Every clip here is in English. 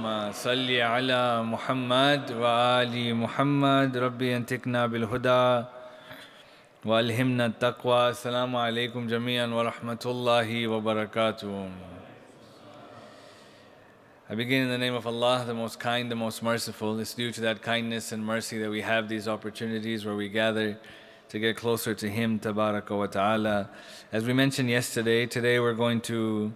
اللهم صل على محمد وآل محمد ربي أنتقنا بالهدى وألهمنا التقوى. السلام عليكم جميعا ورحمة الله وبركاته. I begin in the name of Allah, the most kind, the most merciful. It's due to that kindness and mercy that we have these opportunities where we gather to get closer to Him, Tabaraka wa Ta'ala. As we mentioned yesterday, today we're going to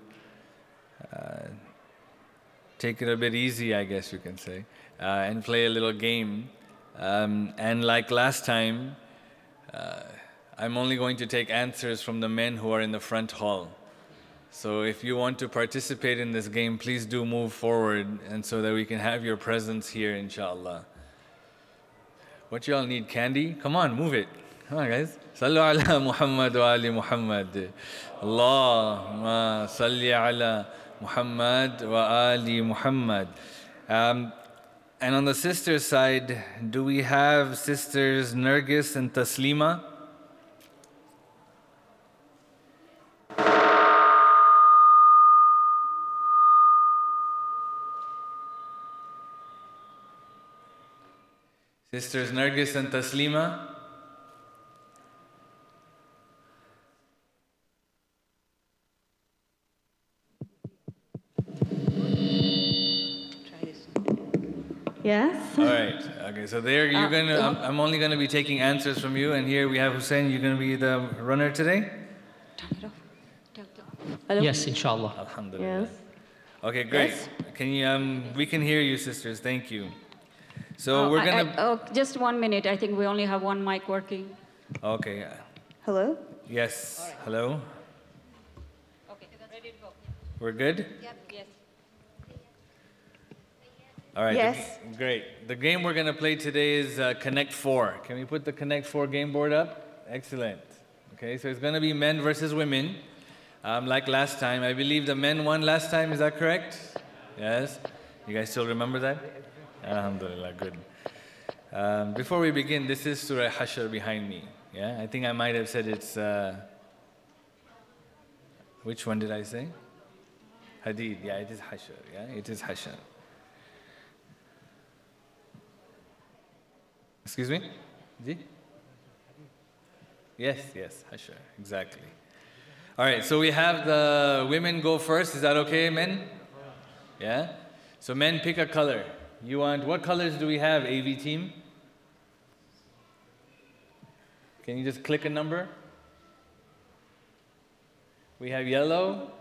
take it a bit easy, I guess you can say, and play a little game. And like last time, I'm only going to take answers from the men who are in the front hall. So if you want to participate in this game, please do move forward, and so that we can have your presence here, inshallah. What y'all need, candy? Come on, move it. Come on, guys. Sallu ala Muhammad wa ali Muhammad. Allahumma salli ala Muhammad wa ali Muhammad. And on the sisters' side, do we have sisters Nergis and Taslima? Sisters Nergis and Taslima? Yes. All right. Okay. So there, you're gonna. I'm only gonna be taking answers from you, and here we have Hussein. You're gonna be the runner today. Hello? Yes, inshallah. Alhamdulillah. Yes. Okay, great. Yes. Can you? We can hear you, sisters. Thank you. So we're gonna. Just 1 minute. I think we only have one mic working. Okay. Hello? Yes. Hello. Okay, ready to go. We're good. Yes. All right. Yes. Great. The game we're gonna play today is Connect Four. Can we put the Connect Four game board up? Excellent. Okay. So it's gonna be men versus women. Like last time, I believe the men won last time. Is that correct? Yes. You guys still remember that? Alhamdulillah, good. Before we begin, this is Surah Hashr behind me. Yeah, I think I might have said it's. Which one did I say? Hadid. Yeah, it is Hashr. Yeah, it is Hashr. Excuse me? Ji? Yes, Hashr. Exactly. All right, so we have the women go first. Is that okay, men? Yeah? So men, pick a color. You want, what colors do we have, AV team? Can you just click a number? We have yellow.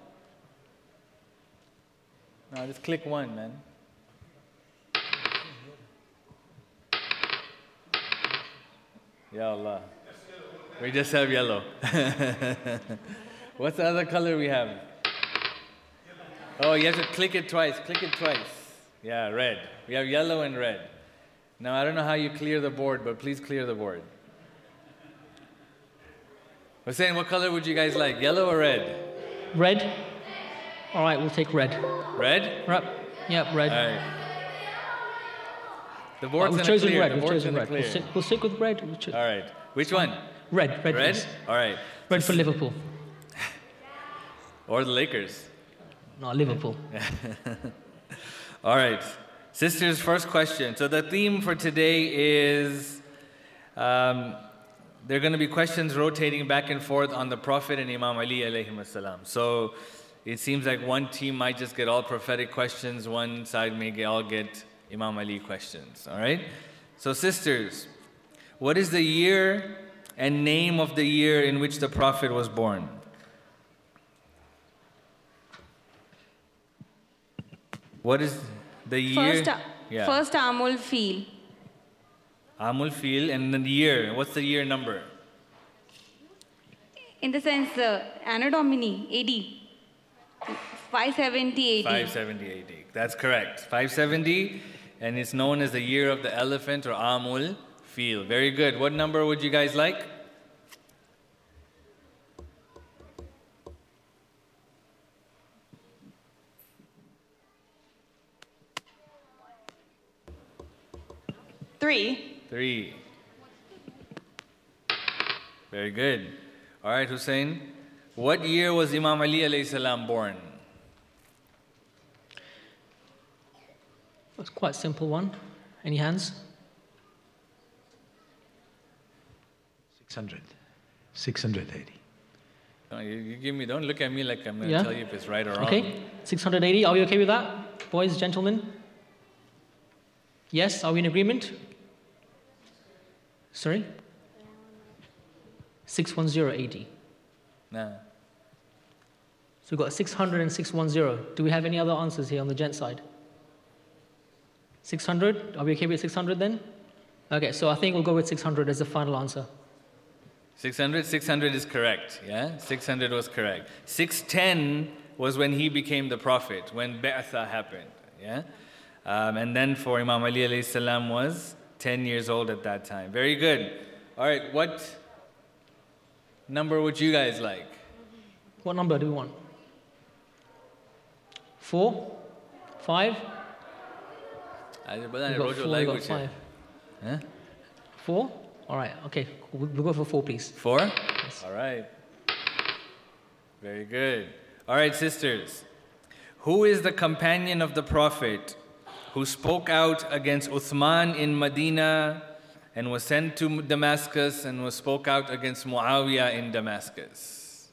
No, just click one, man. Ya Allah. We just have yellow. What's the other color we have? Oh, you have to click it twice. Click it twice. Yeah, red. We have yellow and red. Now, I don't know how you clear the board, but please clear the board. Hussein, what color would you guys like? Yellow or red? Red? All right, we'll take red. Red? Right. Yep, red. All right. The board's We've in the chosen clear. red. The We've board's chosen in the red. clear. We'll stick with red. All right. Which one? Red. Red. Red? Please. All right. Red for Liverpool. Or the Lakers. No, Liverpool. All right. Sisters, first question. So the theme for today is there are going to be questions rotating back and forth on the Prophet and Imam Ali alayhim as-salam. So it seems like one team might just get all prophetic questions, one side may all get Imam Ali questions. All right? So sisters, what is the year and name of the year in which the Prophet was born? What is the year? First Amul Feel. Amul Fil, and then the year. What's the year number? In the sense, Anno Domini, AD. 570 AD. 570 AD. That's correct. 570, and it's known as the year of the elephant or Amul Fil. Very good. What number would you guys like? Three. 3. Very good. All right, Hussein. What year was Imam Ali alayhi salam born? It's quite a simple one. Any hands? 600. 680. No, you give me, don't look at me like I'm going to Yeah. tell you if it's right or wrong. Okay, 680. Are we okay with that? Boys, gentlemen? Yes, are we in agreement? Sorry? 61080. Nah. So we've got 600 and 610. Do we have any other answers here on the gent side? 600? Are we okay with 600 then? Okay, so I think we'll go with 600 as the final answer. 600 is correct, yeah? 600 was correct. 610 was when he became the prophet, when Ba'atha happened, yeah? And then for Imam Ali alayhi salam was 10 years old at that time. Very good. All right, what number would you guys like? What number do we want? 4? 5? We've got 4, we've got 5. Huh? 4? All right, okay. We'll go for 4, please. 4? All right. Very good. All right, sisters. Who is the companion of the Prophet who spoke out against Uthman in Medina and was sent to Damascus and was spoke out against Muawiyah in Damascus?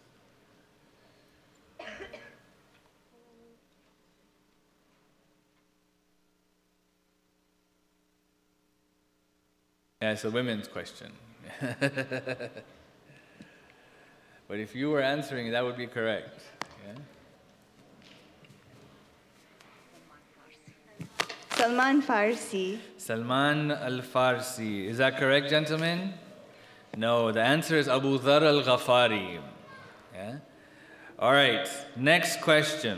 Yeah, it's a women's question. But if you were answering, that would be correct. Yeah? Salman Farsi. Salman al-Farsi. Is that correct, gentlemen? No, the answer is Abu Dhar al-Ghafari. Yeah? All right, next question.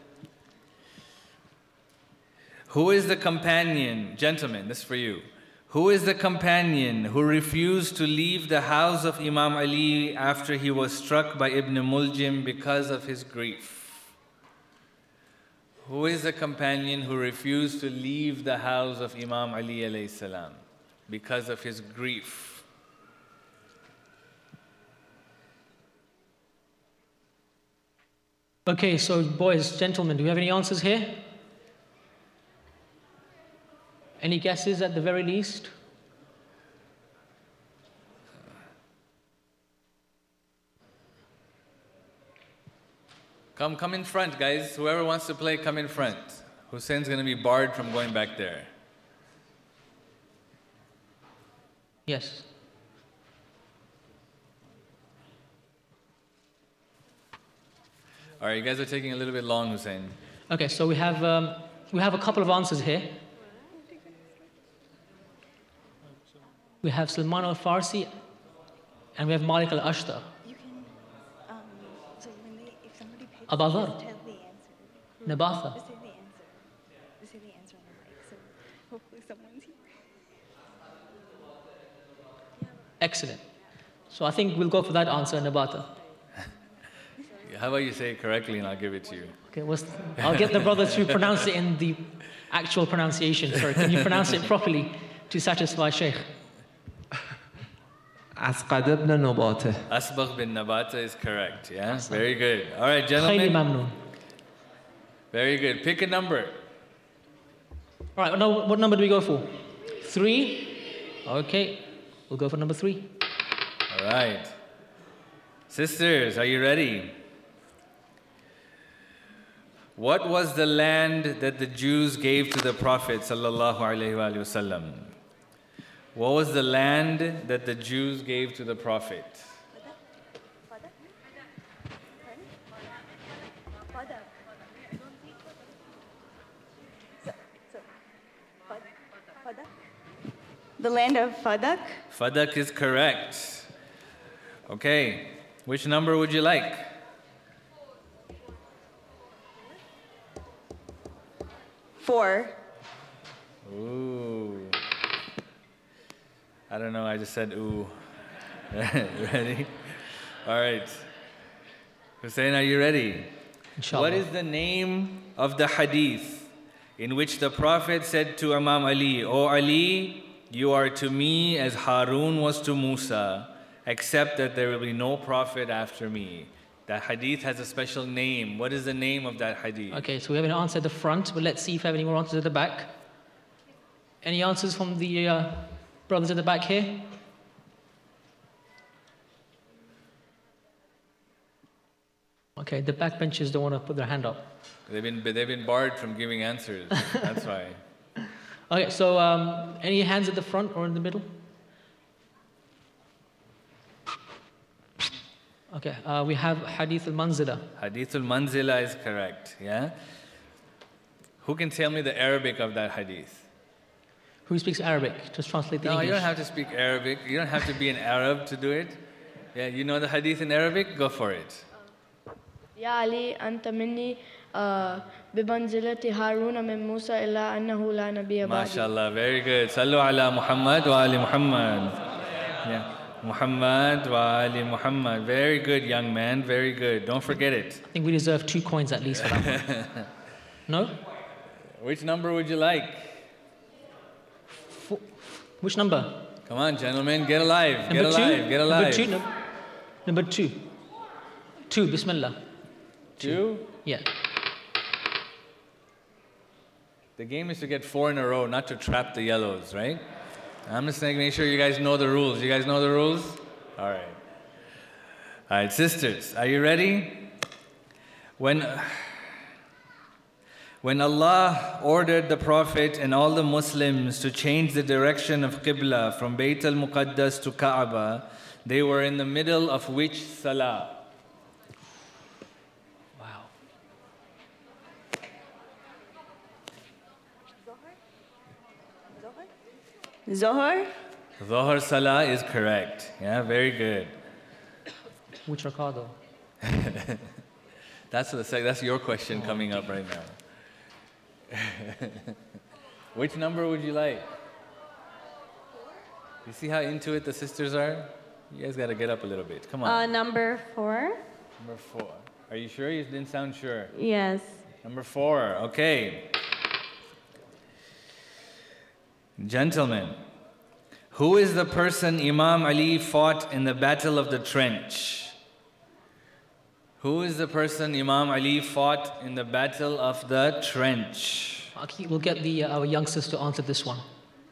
Who is the companion, gentlemen, this is for you. Who is the companion who refused to leave the house of Imam Ali after he was struck by Ibn Muljim because of his grief? Who is the companion who refused to leave the house of Imam Ali alayhi salam because of his grief? Okay, so boys, gentlemen, do we have any answers here? Any guesses at the very least? Come in front, guys. Whoever wants to play, come in front. Hussein's going to be barred from going back there. Yes. All right, you guys are taking a little bit long, Hussein. Okay, so we have a couple of answers here. We have Salman al-Farsi and we have Malik al-Ashtar. You can, so if somebody pays Abu Dhar. tell the answer. Nabatha. Just say the answer. Just say the answer on the mic, so hopefully someone's here. Excellent. So I think we'll go for that answer, Nabata. How about you say it correctly and I'll give it to you? Okay, I'll get the brother to pronounce it in the actual pronunciation. Sorry, can you pronounce it properly to satisfy Sheikh? Asqad ibn Nabata. Asbagh bin Nabata is correct, yeah? Very good. All right, Khayli gentlemen. mamnoon. Very good. Pick a number. All right, now what number do we go for? 3? Okay, we'll go for number 3. All right. Sisters, are you ready? What was the land that the Jews gave to the Prophet sallallahu alaihi wasallam? What was the land that the Jews gave to the Prophet? The land of Fadak. Fadak is correct. Okay, which number would you like? 4. Ooh. I don't know, I just said ooh. Ready? All right. Hussein, are you ready? Inshallah. What is the name of the hadith in which the Prophet said to Imam Ali, "O Ali, you are to me as Harun was to Musa, except that there will be no prophet after me"? That hadith has a special name. What is the name of that hadith? Okay, so we have an answer at the front, but let's see if we have any more answers at the back. Any answers from the brothers at the back here? Okay, the backbenchers don't want to put their hand up. They've been barred from giving answers. That's why. Okay, so any hands at the front or in the middle? Okay, we have Hadith al-Manzila. Hadith al-Manzila is correct, yeah? Who can tell me the Arabic of that hadith? Who speaks Arabic? Just translate the No, English. you don't have to speak Arabic. You don't have to be an Arab to do it. Yeah, you know the hadith in Arabic? Go for it. يا علي أنت مني بمنزلة هارون من موسى إلا أنه لا نبي بعدي. MashaAllah, very good. Sallu ala Muhammad wa ali Muhammad. Yeah. Muhammad wa ali Muhammad. Very good, young man. Very good. Don't forget it. I think we deserve 2 coins at least for that one. No? Which number would you like? Which number? Come on, gentlemen. Get alive. Get Number 2? alive. Get alive. Number 2? Number 2. 2, Bismillah. 2? Yeah. The game is to get 4 in a row, not to trap the yellows, right? I'm just saying, make sure you guys know the rules. You guys know the rules? All right. All right, sisters, are you ready? When Allah ordered the Prophet and all the Muslims to change the direction of Qibla from Bayt al-Muqaddas to Kaaba, they were in the middle of which salah? Wow. Zohar? Dhuhr salah is correct. Yeah, very good. Which rakah though? That's your question coming up right now. Which number would you like? You see how into it the sisters are? You guys got to get up a little bit. Come on. Number 4. Number 4. Are you sure? You didn't sound sure. Yes. Number 4. Okay. Gentlemen, who is the person Imam Ali fought in the Battle of the Trench? Who is the person Imam Ali fought in the Battle of the Trench? Okay, we'll get our youngsters to answer this one.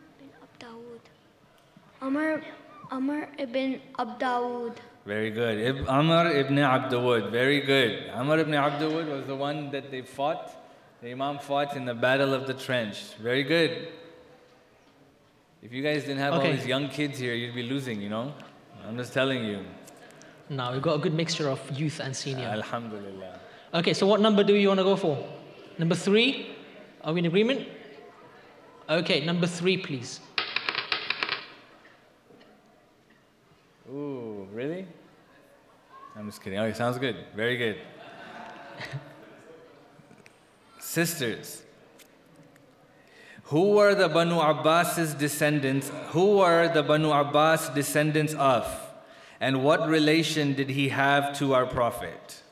Amr ibn Abdawud. Very good. Amr ibn Abdawud. Very good. Amr ibn Abdawud was the one that they fought, the Imam fought in the Battle of the Trench. Very good. If you guys didn't have all these young kids here, you'd be losing, you know? I'm just telling you. No, we've got a good mixture of youth and senior. Alhamdulillah. Okay, so what number do you want to go for? Number 3? Are we in agreement? Okay, number 3, please. Ooh, really? I'm just kidding. Okay, sounds good. Very good. Sisters, who were the Banu Abbas's descendants? Who were the Banu Abbas descendants of? And what relation did he have to our Prophet?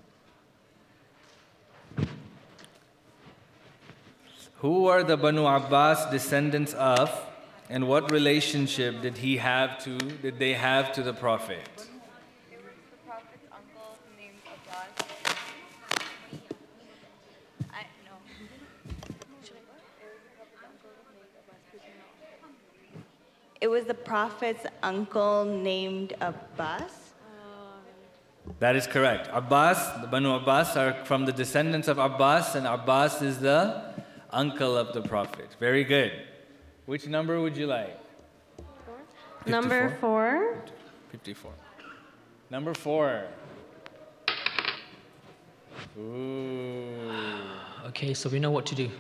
Who were the Banu Abbas descendants of? And what relationship did they have to the Prophet? It was the Prophet's uncle named Abbas. It was the Prophet's uncle named Abbas. That is correct. Abbas, the Banu Abbas are from the descendants of Abbas, and Abbas is the uncle of the Prophet. Very good. Which number would you like? 54? Number 4. 54. Number 4. Ooh. Okay, so we know what to do.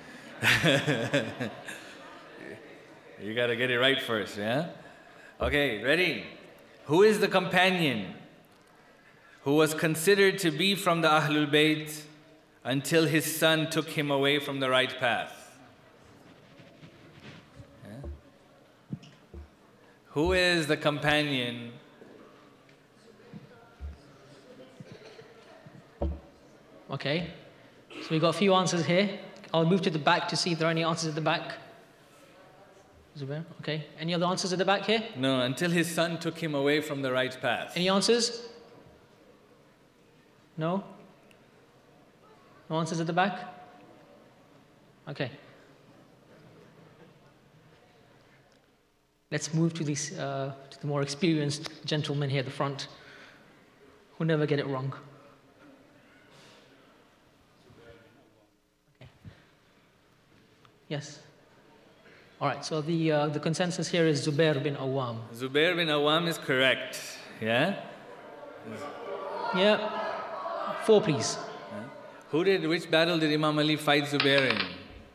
You got to get it right first, yeah? Okay, ready? Who is the companion who was considered to be from the Ahlul Bayt until his son took him away from the right path? Yeah? Who is the companion? Okay, so we've got a few answers here. I'll move to the back to see if there are any answers at the back. Zubair, okay. Any other answers at the back here? No, until his son took him away from the right path. Any answers? No? No answers at the back? Okay. Let's move to the more experienced gentlemen here at the front who never get it wrong. Okay. Yes. All right, so the consensus here is Zubair bin Awam. Zubair bin Awam is correct. Yeah? Yeah. 4, please. Which battle did Imam Ali fight Zubair in?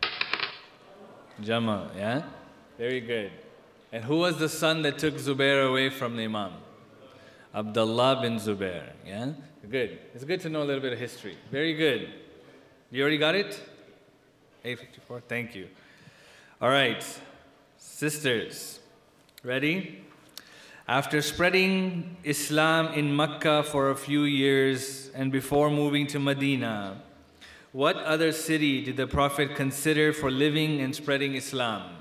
Jamal, yeah? Very good. And who was the son that took Zubair away from the Imam? Abdullah bin Zubair, yeah? Good. It's good to know a little bit of history. Very good. You already got it? 854, thank you. All right, sisters, ready? After spreading Islam in Mecca for a few years and before moving to Medina, what other city did the Prophet consider for living and spreading Islam?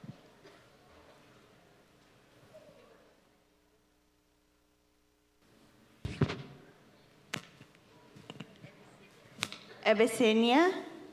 Abyssinia.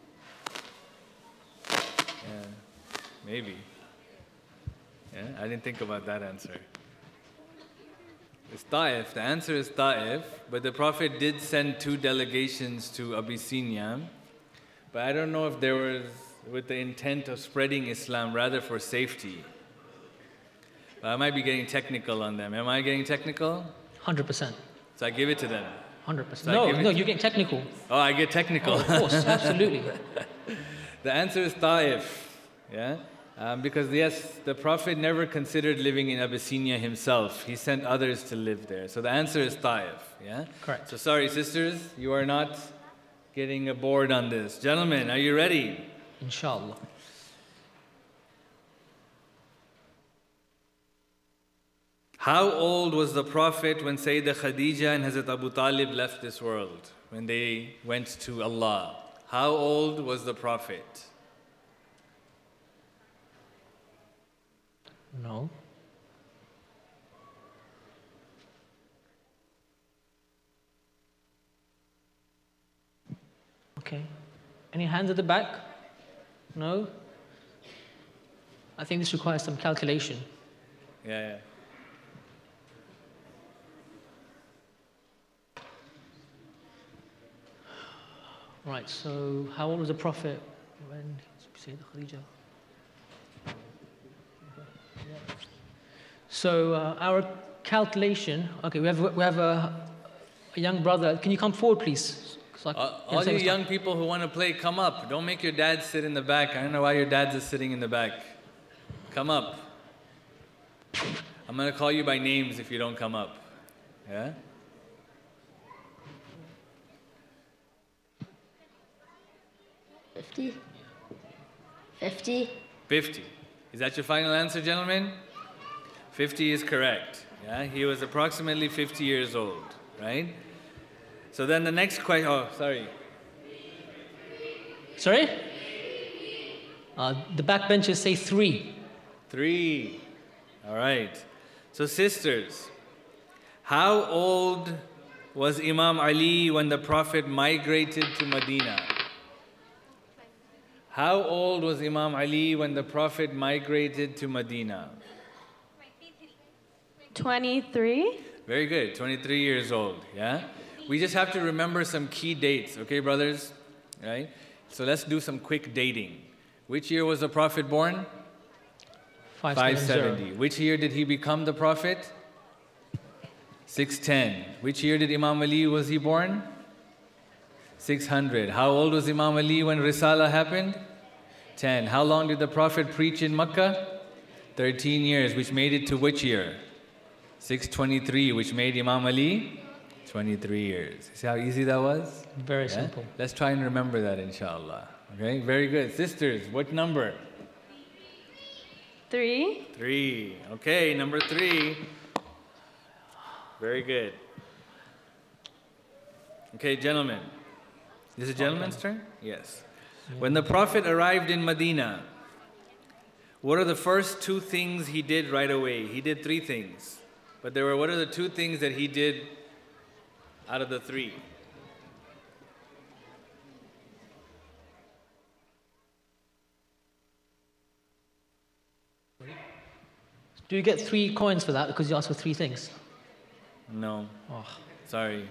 Maybe. Yeah, I didn't think about that answer. It's Ta'if. The answer is Ta'if, but the Prophet did send 2 delegations to Abyssinia. But I don't know if there was with the intent of spreading Islam, rather for safety. But I might be getting technical on them. Am I getting technical? 100%. So I give it to them. 100%. So No, you're getting technical. Oh, I get technical. Oh, of course, absolutely. The answer is Ta'if. Yeah? Because yes, the Prophet never considered living in Abyssinia himself. He sent others to live there. So the answer is Ta'if. Yeah? Correct. So sorry, sisters, you are not getting a board on this. Gentlemen, are you ready? Inshallah. How old was the Prophet when Sayyidah Khadija and Hazrat Abu Talib left this world? When they went to Allah? How old was the Prophet? No. Okay. Any hands at the back? No? I think this requires some calculation. Yeah. Right, so how old was the Prophet when Sayyidah Khadija? So our calculation, okay, we have a young brother. Can you come forward, please? All you young people who want to play, come up. Don't make your dad sit in the back. I don't know why your dad's just sitting in the back. Come up. I'm going to call you by names if you don't come up. Yeah? $50. 50. 50. Is that your final answer, gentlemen? 50 is correct. Yeah, he was approximately 50 years old, right? So then the next question, oh, sorry. Sorry? The backbenchers say 3. 3. All right. So sisters, how old was Imam Ali when the Prophet migrated to Medina? How old was Imam Ali when the Prophet migrated to Medina? 23. Very good, 23 years old, yeah? We just have to remember some key dates, okay, brothers? Right? So let's do some quick dating. Which year was the Prophet born? 570. Which year did he become the Prophet? 610. Which year did Imam Ali was he born? 600. How old was Imam Ali when Risala happened? 10. How long did the Prophet preach in Makkah? 13 years, which made it to which year? 623, which made Imam Ali 23 years. See how easy that was? Very simple. Let's try and remember that, inshallah. Okay, very good. Sisters, what number? 3. 3. Okay, number 3. Very good. Okay, gentlemen. Is it gentleman's turn? Yes. When the Prophet arrived in Medina, what are the first 2 things he did right away? He did 3 things. But what are the 2 things that he did out of the 3? Do you get 3 coins for that because you asked for 3 things? No. Oh. Sorry.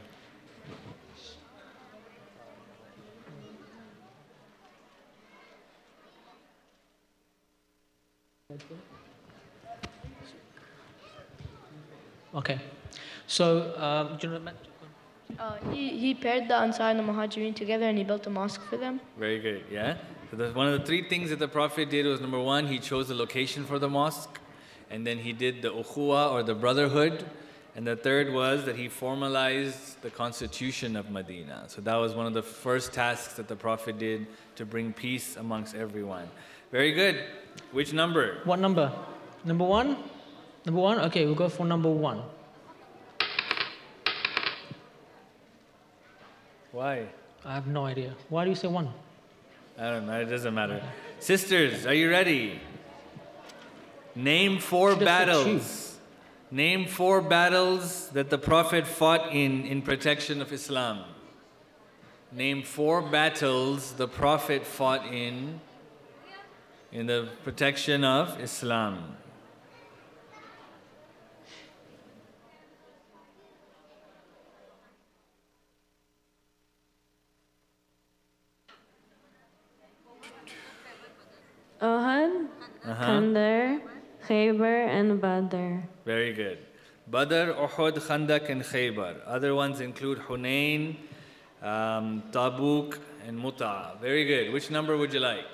Okay. So, do you know, He paired the Ansar and the Muhajirin together and he built a mosque for them. Very good, yeah? So one of the 3 things that the Prophet did was, number 1, he chose the location for the mosque, and then he did the ukhuwa or the brotherhood, and the 3rd was that he formalized the constitution of Medina. So that was one of the first tasks that the Prophet did to bring peace amongst everyone. Very good. Which number? what number? Number 1? Number 1? Okay, we'll go for number 1. Why? I have no idea. Why do you say 1? I don't know, it doesn't matter. Sisters, are you ready? Name 4 Just for battles. Name 4 battles that the Prophet fought in protection of Islam. Name 4 battles the Prophet fought in the protection of Islam. Uhud, Khandaq, Khaybar, and Badr. Very good. Badr, Uhud, Khandaq, and Khaybar. Other ones include Hunain, Tabuk, and Muta. Very good. Which number would you like?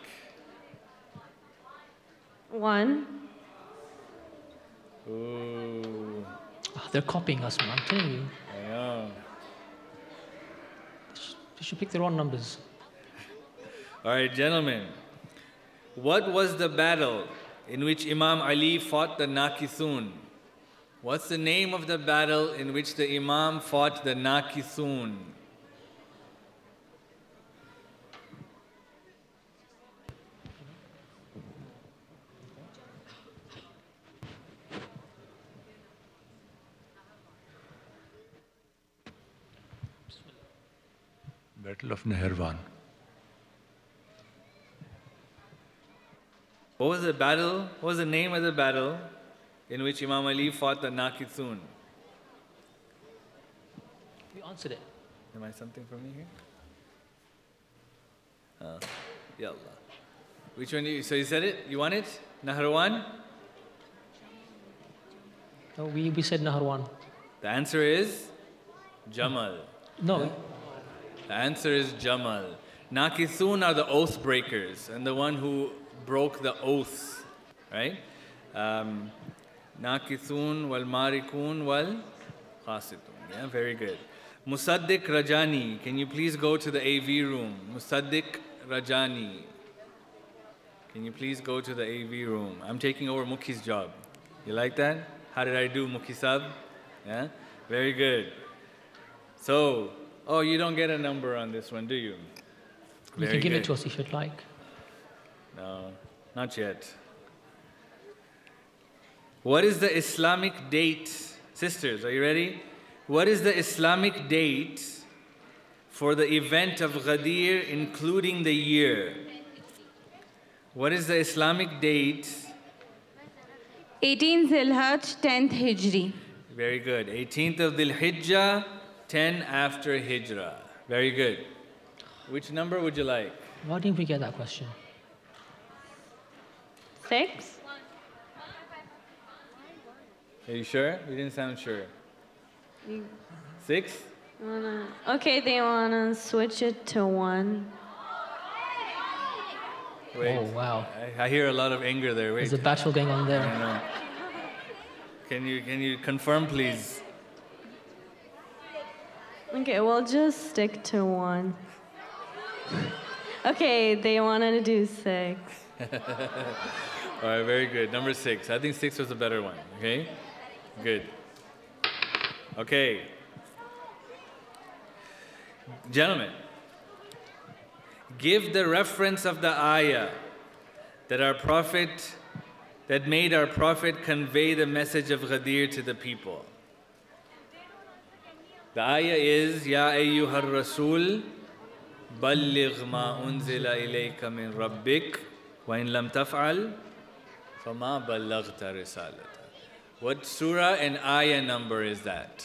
1. Ooh, Oh, they're copying us, man. I'm telling you. I know. They should pick their own numbers. All right, gentlemen. What was the battle in which Imam Ali fought the Nakithun? What's the name of the battle in which the Imam fought the Nakithun? Battle of Nehirvan. What was the battle? What was the name of the battle in which Imam Ali fought the Nakithun? You answered it. Am I something for me here? Yallah. Which one? So you said it? You want it? Naharwan? No, we said Naharwan. The answer is Jamal. No. The answer is Jamal. Nakithun are the oath breakers and the one who broke the oath, right? Nakithun wal marikun wal khasitun. Yeah, very good. Musaddiq Rajani, can you please go to the AV room? Musaddiq Rajani, can you please go to the AV room? I'm taking over Mukhi's job. You like that? How did I do, Mukhi Sab? Yeah, very good. So, oh, you don't get a number on this one, do you? You Very can give good. it to us if you'd like. No, not yet. What is the Islamic date? Sisters, are you ready? What is the Islamic date for the event of Ghadir, including the year? What is the Islamic date? 18th Zilhaj, 10th Hijri. Very good. 18th of Dhul Hijjah, 10 after Hijrah. Very good. Which number would you like? Why didn't we get that question? 6. Are you sure? You didn't sound sure. 6? Okay, they wanna switch it to 1. Wait. Oh, wow. I hear a lot of anger there. Wait. There's a battle going on I there. know. Can you confirm, please? Okay, we'll just stick to 1. Okay, they wanted to do 6. All right, very good. Number 6. I think 6 was a better one. Okay? Good. Okay. Gentlemen, give the reference of the ayah that made our Prophet convey the message of Ghadir to the people. The ayah is, Ya ayyuhar Rasul, balligh ma unzila ilayka min rabbik, wa in lam taf'al, fama ballaghta risalata. What surah and ayah number is that?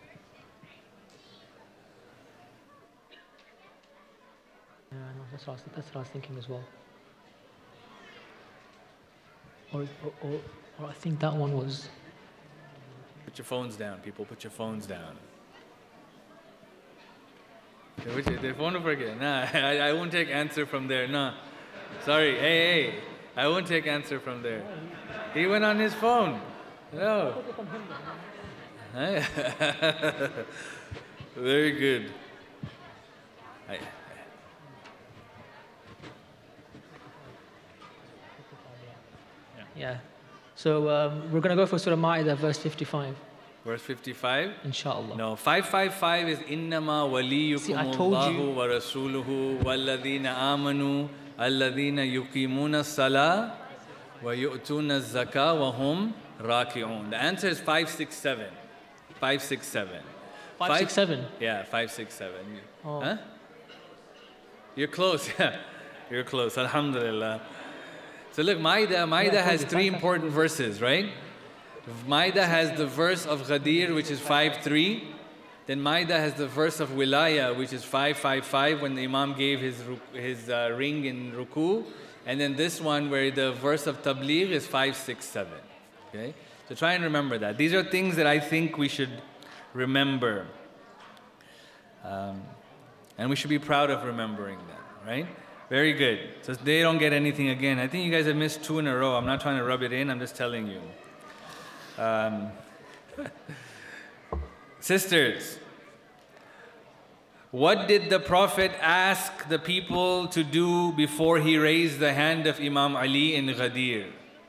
Yeah, I know. That's what I was thinking as well. Or I think that one was. Put your phones down, people. Put your phones down. The phone over again. Nah, I won't take answer from there. Nah. Sorry. Hey. I won't take answer from there. He went on his phone. No. Very good. Yeah. So we're going to go for Surah Ma'idah, verse 55. Verse 55? Inshallah. No, 555 is إِنَّمَا See, I وَلِيُّكُمُ told اللَّهُ you. وَرَسُولُهُ وَالَّذِينَ آمَنُوا الَّذِينَ يُقِيمُونَ الصَّلَاةَ وَيُؤْتُونَ الزَّكَاةَ وَهُمْ راكعون. The answer is 567. 567. 567. Yeah, 567. Oh. Huh? You're close. Yeah, you're close. Alhamdulillah. So look, Ma'idah has three important verses, right? Ma'idah has the verse of Ghadir, which is 5:3. Then Ma'idah has the verse of Wilaya, which is 5:55, when the Imam gave his ring in ruku. And then this one, where the verse of Tabligh is 5:6:7. Okay? So try and remember that. These are things that I think we should remember. And we should be proud of remembering them, right? Very good. So they don't get anything again. I think you guys have missed 2 in a row. I'm not trying to rub it in, I'm just telling you. Sisters, what did the Prophet ask the people to do before he raised the hand of Imam Ali in Ghadir?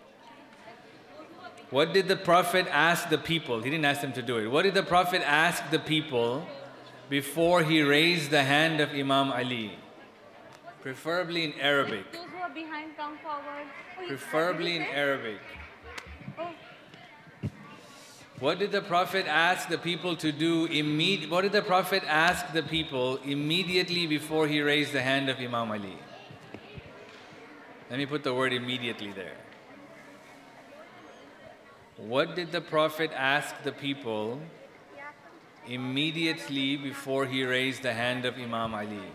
What did the Prophet ask the people? He didn't ask them to do it. What did the Prophet ask the people before he raised the hand of Imam Ali? Preferably in Arabic. Those who are behind, come forward. Preferably in Arabic. What did the Prophet ask the people to do? What did the Prophet ask the people immediately before he raised the hand of Imam Ali? Let me put the word immediately there. What did the Prophet ask the people immediately before he raised the hand of Imam Ali?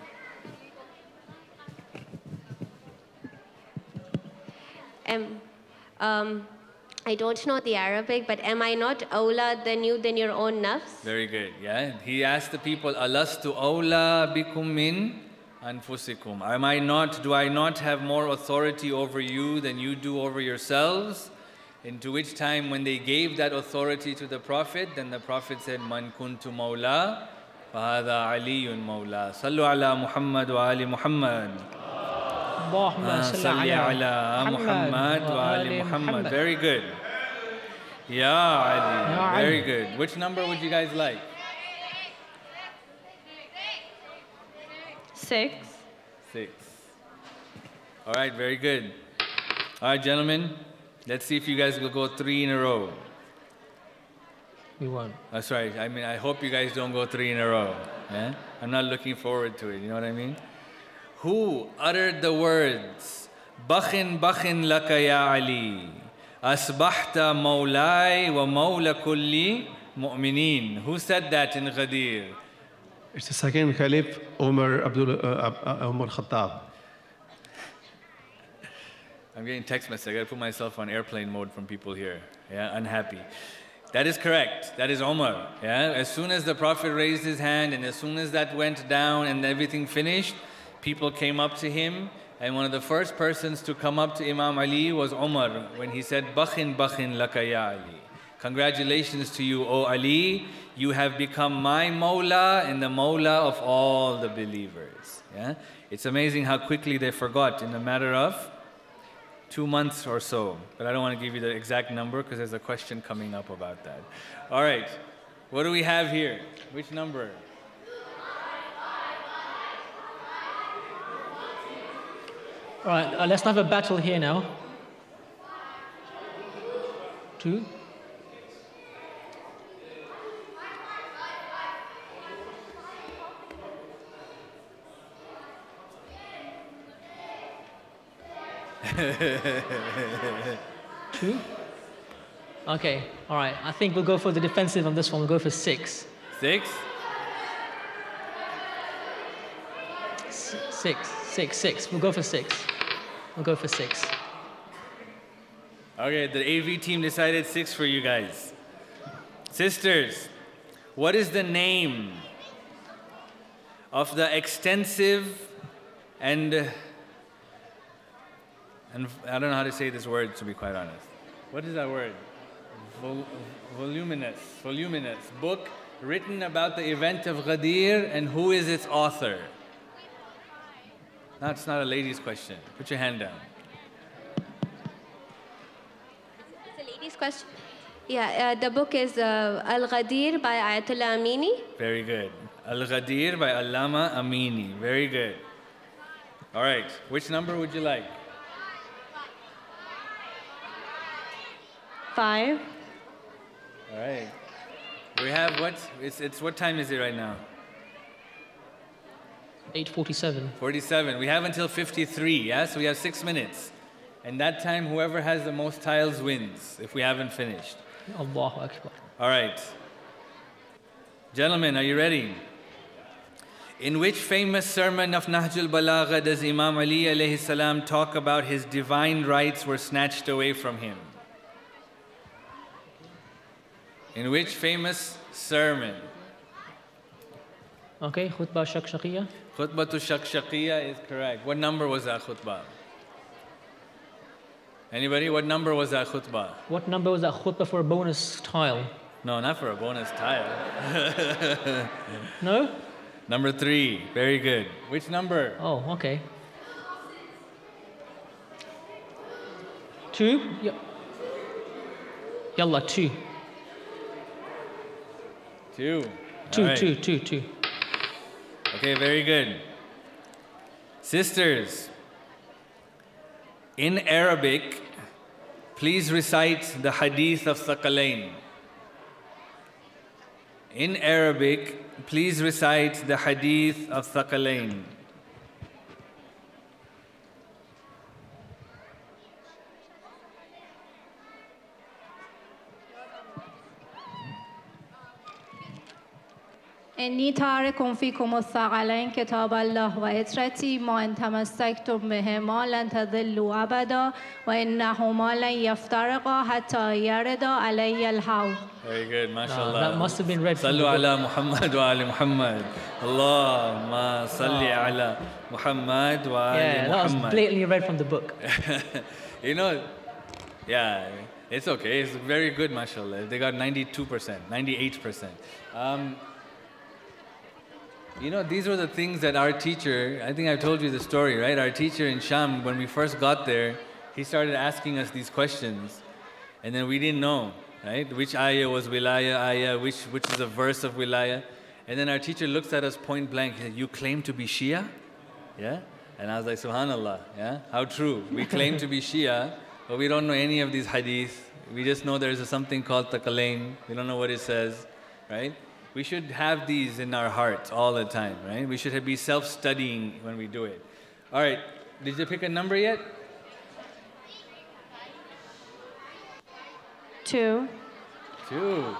I don't know the Arabic, but am I not awla than you than your own nafs? Very good, yeah. He asked the people, Alastu awla bikum min anfusikum. Do I not have more authority over you than you do over yourselves? Into which time, when they gave that authority to the Prophet, then the Prophet said, Man kuntu mawla, fahada aliyun mawla. Sallu ala Muhammad wa ali Muhammad. Salli ala Muhammad wa ali Muhammad. Very good. Ya Ali. Very good. Which number would you guys like? 6. 6. All right, very good. All right, gentlemen, let's see if you guys will go 3 in a row. We won't. That's right. I mean, I hope you guys don't go 3 in a row. Yeah? I'm not looking forward to it. You know what I mean? Who uttered the words, Bakhin bakhin laka ya Ali, asbahta mawlai wa mawla kulli mu'mineen. Who said that in Ghadir? It's the second Caliph, Umar Khattab. I'm getting text messages. I gotta put myself on airplane mode from people here. Yeah, unhappy. That is correct. That is Umar. Yeah, as soon as the Prophet raised his hand and as soon as that went down and everything finished, people came up to him, and one of the first persons to come up to Imam Ali was Umar when he said, Bakhin bakhin laka ya Ali. Congratulations to you, O Ali. You have become my Mawla and the Mawla of all the believers. Yeah? It's amazing how quickly they forgot in a matter of 2 months or so. But I don't want to give you the exact number because there's a question coming up about that. All right. What do we have here? Which number? All right, let's have a battle here now. 2. Two. Okay, all right. I think we'll go for the defensive on this one. We'll go for 6. 6? 6. We'll go for 6. We'll go for 6. Okay, the AV team decided 6 for you guys. Sisters, what is the name of the extensive and I don't know how to say this word, to be quite honest. What is that word? Voluminous book written about the event of Ghadir, and who is its author? That's not a lady's question. Put your hand down. It's a lady's question. Yeah, the book is Al-Ghadir by Ayatollah Amini. Very good. Al-Ghadir by Allama Amini. Very good. All right, which number would you like? 5. All right. We have what? It's what time is it right now? 8:47. 47. We have until 53, yeah? So we have 6 minutes. And that time, whoever has the most tiles wins, if we haven't finished. Allahu Akbar. All right. Gentlemen, are you ready? In which famous sermon of Nahjul Balagha does Imam Ali alayhi salam talk about his divine rights were snatched away from him? In which famous sermon? Okay, khutbah shakshaqiyya. Khutbatul Shakshaqiyya is correct. What number was that khutbah? Anybody? What number was that khutbah? What number was that khutbah for a bonus tile? No, not for a bonus tile. No? Number 3. Very good. Which number? Oh, okay. 2? Yalla, 2. 2. 2, All right. 2. Okay, very good. Sisters, in Arabic, please recite the hadith of Thaqalain. In Arabic, please recite the hadith of Thaqalain. إني تارك فيكم الثقلين كتاب الله وعترتي ما إن تمسكتم بهما لن تضلوا أبدا وإنهما لن يفترقا حتى يرد علي الحوض. Very good, mashallah. That must have been read from the Sallu book. ala Muhammad wa ali Muhammad. Allahumma salli ala Muhammad wa ali Yeah, that was Muhammad. blatantly read from the book. You know, yeah, it's okay. It's very good, mashallah. They got 92%, 98%. You know, these were the things that our teacher, I think I've told you the story, right? Our teacher in Sham, when we first got there, he started asking us these questions. And then we didn't know, right? Which ayah was wilaya ayah, which is a verse of wilaya. And then our teacher looks at us point blank. He said, you claim to be Shia? Yeah? And I was like, subhanallah, yeah? How true. We claim to be Shia, but we don't know any of these hadith. We just know there's something called Thaqalain. We don't know what it says, right? We should have these in our hearts all the time, right? We should be self-studying when we do it. All right, did you pick a number yet? 2. 2.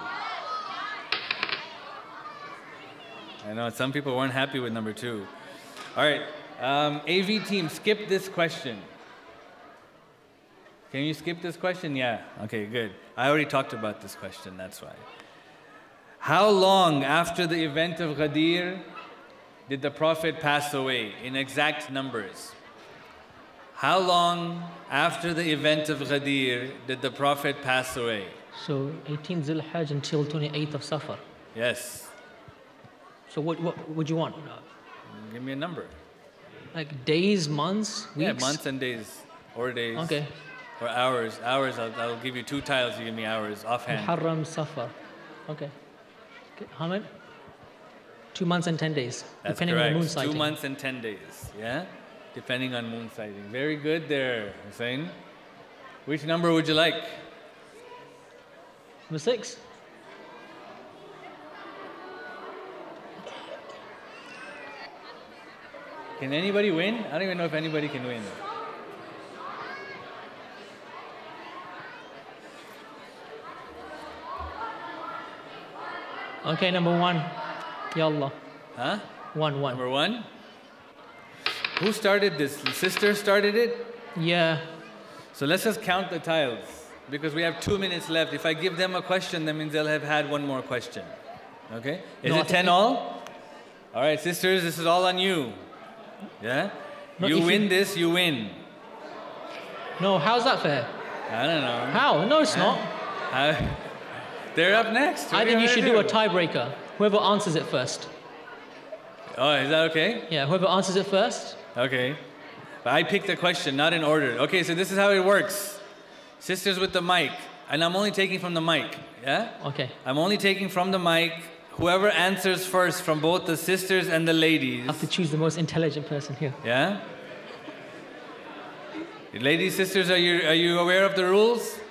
I know some people weren't happy with number 2. All right, AV team, skip this question. Can you skip this question? Yeah, okay, good. I already talked about this question, that's why. How long after the event of Ghadir did the Prophet pass away in exact numbers? How long after the event of Ghadir did the Prophet pass away? So 18 Zul Hajj until 28th of Safar. Yes. So what would you want? Give me a number. Like days, months, weeks? Yeah, months and days. Or days. Okay. Or hours. Hours, I'll give you 2 tiles, you give me hours, offhand. Muharram, Safar. Okay. How many? 2 months and 10 days, That's depending correct. on the moon sighting. 2 months and 10 days, yeah? Depending on moon sighting. Very good there, Hussein. Which number would you like? Number 6. Can anybody win? I don't even know if anybody can win. Okay, number 1. Yallah. Huh? 1. Number 1? Who started this? The sister started it? Yeah. So let's just count the tiles because we have 2 minutes left. If I give them a question, that means they'll have had one more question. Okay? Is No, I it think 10 all? All right, sisters, this is all on you. Yeah? No, You if win you- this, you win. No, how's that fair? I don't know. How? No, it's not. They're up next. I think you should do a tiebreaker. Whoever answers it first. Oh, is that okay? Yeah, whoever answers it first. Okay. But I picked the question, not in order. Okay, so this is how it works. Sisters with the mic. And I'm only taking from the mic. Yeah? Okay. I'm only taking from the mic. Whoever answers first from both the sisters and the ladies. I have to choose the most intelligent person here. Yeah? Ladies, sisters, are you aware of the rules?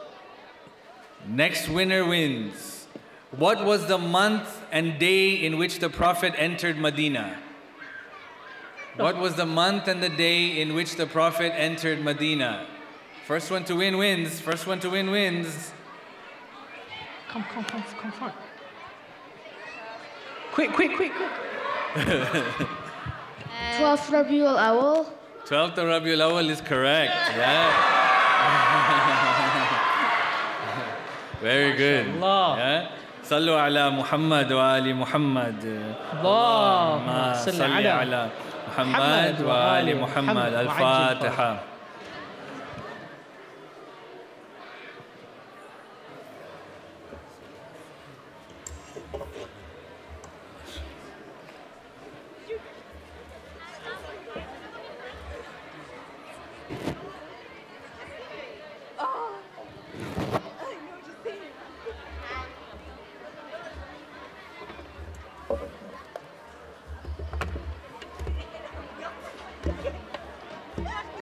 Next winner wins. What was the month and day in which the Prophet entered Medina? What was the month and the day in which the Prophet entered Medina? First one to win wins. First one to win wins. Come front. Quick. 12th Rabiul Awal. 12th of Rabiul Awal is correct. Yeah. Very good. MashaAllah. Yeah. صلوا على محمد وآل محمد. اللهم صل صل على على محمد وآل محمد. الفاتحة.